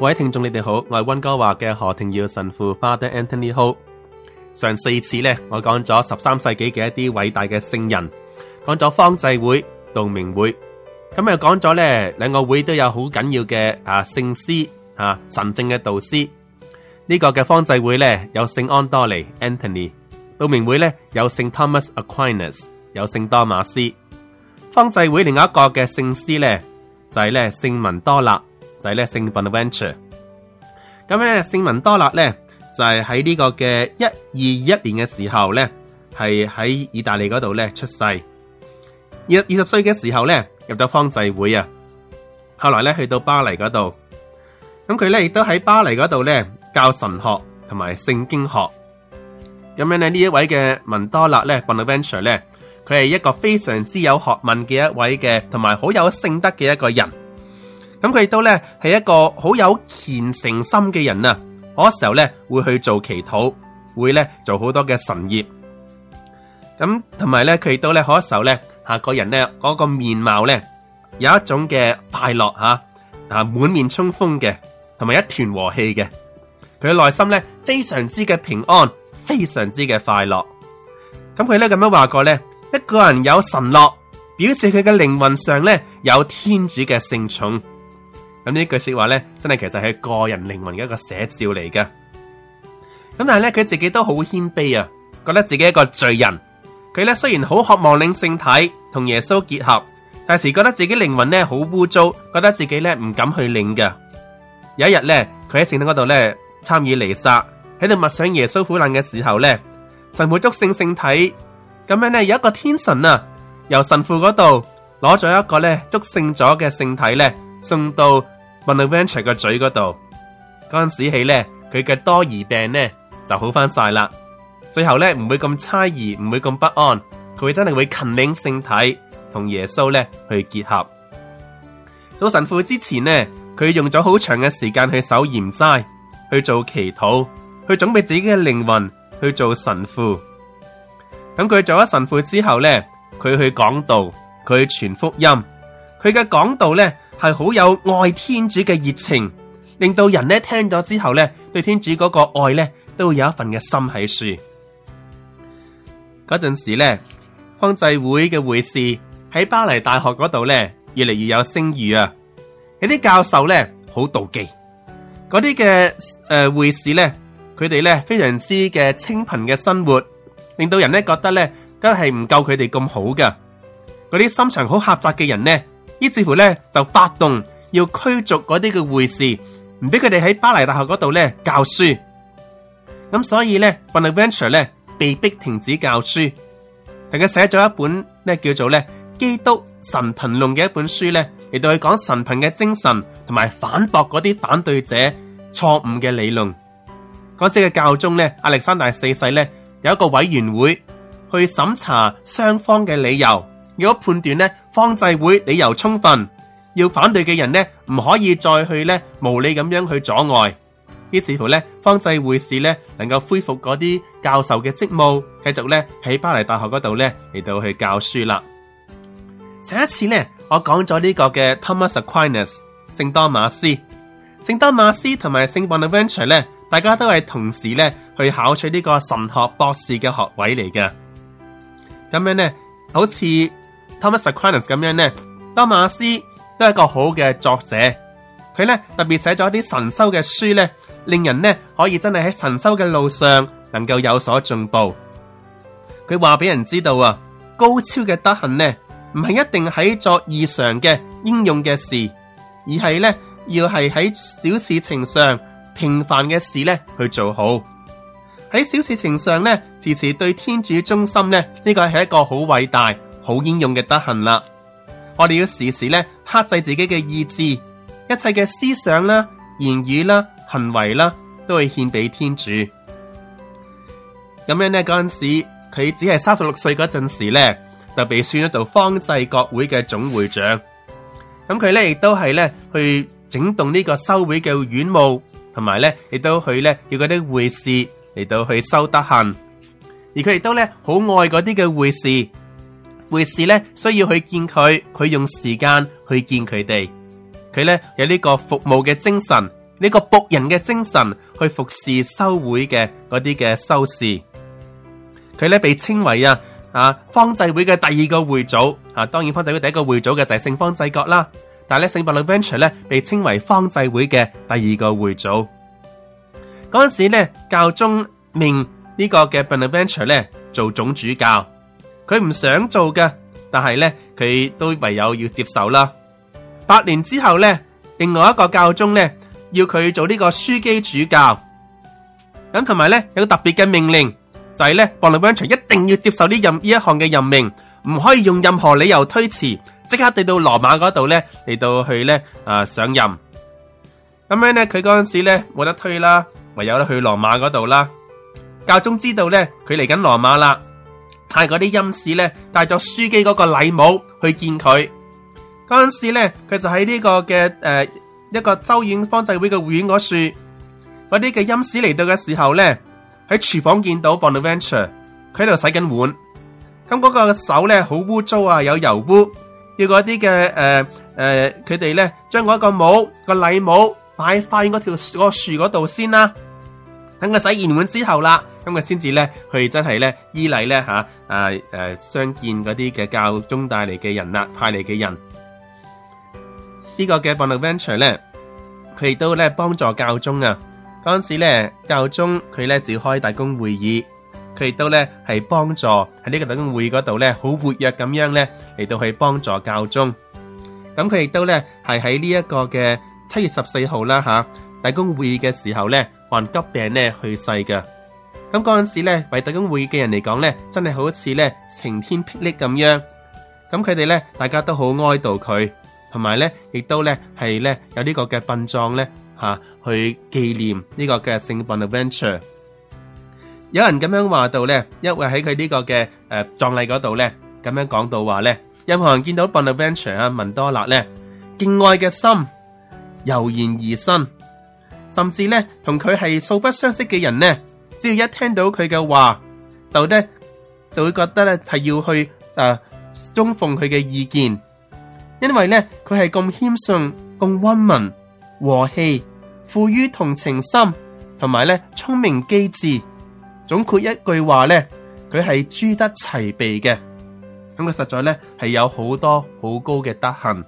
各位聽眾你哋好，我係溫哥華嘅何庭耀神父 Father Anthony Ho。上4次咧，我講咗13世紀嘅一啲偉大嘅聖人，講咗方濟會、道明會，咁又講咗咧兩個會都有好緊要嘅聖師神聖嘅導師。呢個嘅方濟會咧有聖安多尼 Anthony， 道明會咧有聖 Thomas Aquinas， 有聖多馬斯。方濟會另外一個嘅聖師咧就係咧聖文多勒。就係咧聖 Bonaventure， 咁咧聖文多勒咧就係喺呢個嘅1221年嘅時候咧，係喺意大利嗰度咧出世。20歲嘅時候咧入咗方濟會啊，後來咧去到巴黎嗰度，咁佢咧亦都喺巴黎嗰度咧教神學同埋聖經學。咁樣咧呢一位嘅文多勒咧 Bonaventure 咧，佢係一個非常之有學問嘅一位嘅，同埋好有聖德嘅一個人。咁佢亦都咧係一個好有虔誠心嘅人啊！嗰時候咧會去做祈禱，會咧做好多嘅神業。咁同埋咧佢亦都咧嗰時候咧個人咧嗰個面貌咧有一種嘅快樂滿面春風嘅，同埋一團和氣嘅。佢嘅內心咧非常之嘅平安，非常之嘅快樂。咁佢咧咁樣話過咧，一個人有神樂，表示佢嘅靈魂上咧有天主嘅聖寵。咁呢句說話咧，真係其實係個人靈魂嘅一個寫照嚟嘅。咁但係咧，佢自己都好謙卑啊，覺得自己係一個罪人。佢咧雖然好渴望領聖體同耶穌結合，但係覺得自己靈魂咧好污糟，覺得自己咧唔敢去領嘅。有一日咧，佢喺聖堂嗰度咧參與彌撒，喺度默想耶穌苦難嘅時候咧，神父祝聖聖體，咁樣咧有一個天神啊，由神父嗰度攞咗一個咧祝聖咗嘅聖體咧，送到 Bonaventure 個嘴嗰度，嗰陣時起咧，佢嘅多疑病咧就好翻晒啦。最後咧唔會咁猜疑，唔會咁不安，佢真係會勤領聖體同耶穌咧去結合。到神父之前呢，佢用咗好長嘅時間去守嚴齋，去做祈禱，去準備自己嘅靈魂去做神父。咁佢做咗神父之後咧，佢去講道，佢去傳福音，佢嘅講道咧係好有愛天主嘅熱情，令到人咧聽咗之後咧，對天主嗰個愛咧都會有一份嘅心喺處。嗰陣時咧，方濟會嘅會士喺巴黎大學嗰度咧，越嚟越有聲譽啊！有啲教授咧好妒忌，嗰啲嘅會士咧，佢哋咧非常之嘅清貧嘅生活，令到人咧覺得咧都係唔夠佢哋咁好噶。嗰啲心腸好狹窄嘅人咧，於是乎咧就發動要驅逐嗰啲嘅會士，唔俾佢哋喺巴黎大學嗰度咧教書。咁所以咧 Bonaventure 咧被逼停止教書，但佢寫咗一本咧叫做咧基督神貧論嘅一本書咧，嚟到去講神貧嘅精神，同埋反駁嗰啲反對者錯誤嘅理論。嗰時嘅教宗咧亞歷山大4世咧有一個委員會去審查雙方嘅理由，如果判斷咧方濟會理由充分，要反對嘅人咧唔可以再去咧無理咁樣去阻礙。於是乎咧，方濟會士咧能夠恢復嗰啲教授嘅職務，繼續咧喺巴黎大學嗰度咧嚟到去教書啦。上一次咧，我講咗呢個嘅 Thomas Aquinas 聖多馬斯，聖多馬斯同埋聖 Bonaventure 咧，大家都係同時咧去考取呢個神學博士嘅學位嚟嘅。咁樣咧，好似 Thomas Aquinas 咁樣咧，多馬斯都係一個好嘅作者，佢咧特別寫咗一啲神修嘅書咧，令人咧可以真係喺神修嘅路上能夠有所進步。佢話俾人知道啊，高超嘅德行咧唔係一定喺作異常嘅應用嘅事，而係咧要係喺小事情上平凡嘅事咧去做好。喺小事情上咧時時對天主忠心咧，呢個係一個好偉大好應用嘅德行啦。我哋要時時咧克制自己嘅意志，一切嘅思想啦、言語啦、行為啦，都會獻俾天主。咁樣咧，嗰陣時佢只係36歲嗰陣時咧，就被選咗做方濟各會嘅總會長。咁佢咧亦都係咧去整頓呢個修會嘅院務，同埋咧亦都去咧要嗰啲會士嚟到去修德行。而佢亦都咧好愛嗰啲嘅會士，會士咧需要去見佢，佢用時間去見佢哋。佢咧有呢個服務嘅精神， 呢個僕人嘅精神去服侍修會嘅嗰啲嘅修士。佢咧被稱為方濟會嘅第二個會祖。當然方濟會第一個會祖嘅就係聖方濟各啦。但係咧聖 Bonaventure 咧被稱為方濟會嘅第二個會祖。嗰陣時咧教宗命呢個嘅 Bonaventure 咧做總主教，佢唔想做嘅，但係咧佢都唯有要接受啦。8年之後咧，另外一個教宗咧要佢做呢個樞機主教，咁同埋咧有個特別嘅命令，就係咧 Bonaventure 一定要接受呢一項嘅任命，唔可以用任何理由推辭，即刻地到羅馬嗰度咧嚟到去咧上任。咁樣咧佢嗰陣時咧冇得推啦，唯有去羅馬嗰度啦。教宗知道咧佢嚟緊羅馬啦，派嗰啲欽使咧帶咗樞機嗰個禮帽去見佢。嗰陣時咧佢就喺呢個嘅一個州院方濟會嘅會院嗰處，嗰啲嘅欽使嚟到嘅時候咧，喺廚房見到 Bonaventure， 佢喺度洗緊碗。咁嗰個手咧好污糟啊，有油污，要嗰啲嘅佢哋咧將嗰個帽個禮帽擺翻嗰條嗰個樹嗰度先啦。等佢洗完碗之後啦，咁佢先至咧去真係咧依禮咧相見嗰啲嘅教宗帶嚟嘅人啦，派嚟嘅人。呢個嘅 Bonaventure 咧，佢亦都咧幫助教宗啊。嗰陣時咧，教宗佢咧召開大公會議，佢亦都咧係幫助喺呢個大公會議嗰度咧好活躍咁樣咧嚟到去幫助教宗。咁佢亦都咧係喺呢一個嘅7月14號啦大公會議嘅時候咧患急病咧去世嘅。咁嗰陣時咧為大公會議嘅人嚟講咧，真係好似咧晴天霹靂咁樣。咁佢哋咧大家都好哀悼佢。同埋咧，亦都咧係咧有呢個嘅殯葬咧去紀念呢個嘅聖 Bonaventure。有人咁樣話到咧，因為喺佢呢個嘅葬禮嗰度咧，咁樣講到話咧，任何人見到 Bonaventure 文多勒咧，敬愛嘅心油然而生，甚至咧同佢係素不相識嘅人咧，只要一聽到佢嘅話，就會覺得咧係要去忠奉佢嘅意見。因為咧，佢係咁謙遜、咁溫文、和氣、富於同情心，同埋咧聰明機智。總括一句話咧，佢係諸德齊備嘅。咁佢實在咧係有好多好高嘅德行。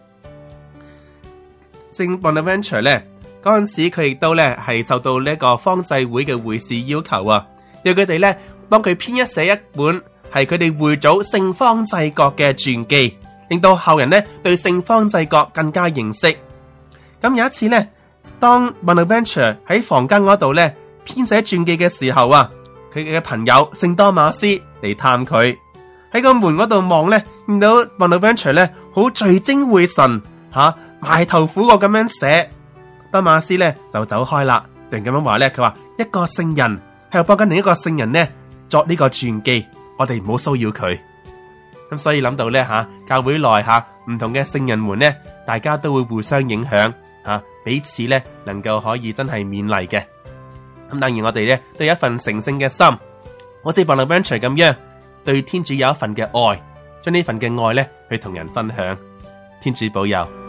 聖 Bonaventure 咧嗰陣時，佢亦都咧係受到呢個方濟會嘅會士要求要佢哋咧幫佢編寫一本係佢哋會祖聖方濟各嘅傳記。令到後人咧對聖方濟各更加認識。咁有一次咧，當 Bonaventure 喺房間嗰度咧編寫傳記嘅時候佢嘅朋友聖多馬斯嚟探佢，喺個門嗰度望咧，見到 Bonaventure 咧好聚精會神埋頭苦過咁樣寫。多馬斯咧就走開啦，突然咁樣話咧，佢話一個聖人喺度幫緊另一個聖人咧作呢個傳記，我哋唔好騷擾佢。咁所以諗到咧教會內唔同嘅聖人們咧，大家都會互相影響彼此咧能夠可以真係勉勵嘅。咁當然我哋咧都有一份成聖嘅心，好似 Bonaventure 咁樣，對天主有一份嘅愛，將呢份嘅愛咧去同人分享。天主保佑。